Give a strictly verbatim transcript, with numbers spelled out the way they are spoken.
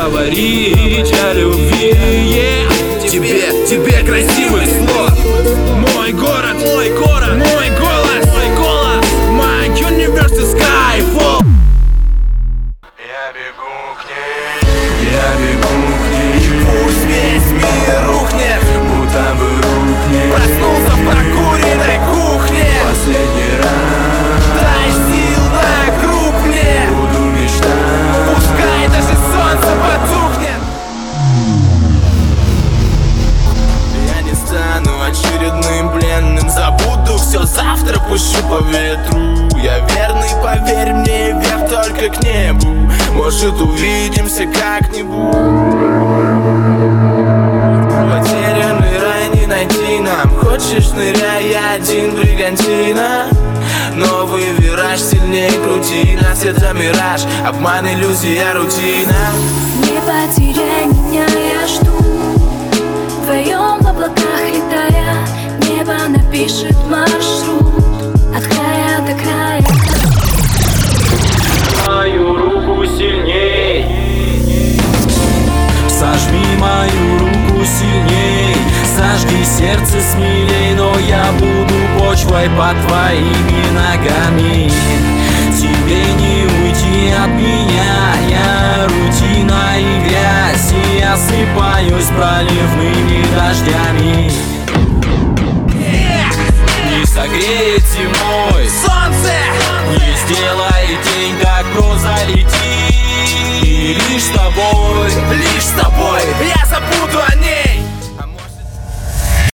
говорить о любви. Тебе, тебе красивых слов. Мой город, мой город, мой голос, мой голос, my universe is skyfall. Я бегу к ней, Я бегу к ней, пусть весь мир рухнет, будто бы рухнет. проснулся в прокуренной кухне. Последний раз Дай сил на круг мне, буду мечтать. пускай даже солнце потухнет. Я не стану очередным пленным, забуду все, завтра пущу по ветру. Я верный, поверь мне, вверх только к небу. Может, увидимся как-нибудь. Потерянный рай не найти нам. Хочешь, ныряй, я один, бригантина. Новый вираж, сильнее крути нас, это мираж, обман, иллюзия, рутина. Не потеряй меня, я жду. Вдвоем в облаках летая, небо напишет маршрут от края до края. Мою руку сильней, сожми мою руку сильней, сожги сердце смелей, но я буду почвой под твоими ногами. Тебе не уйти от меня, я рутина и грязь, и осыпаюсь проливными дождями. Не согреет зимой Солнце! не сделай день, так просто лети. И лишь с тобой, Лишь с тобой я забуду о ней.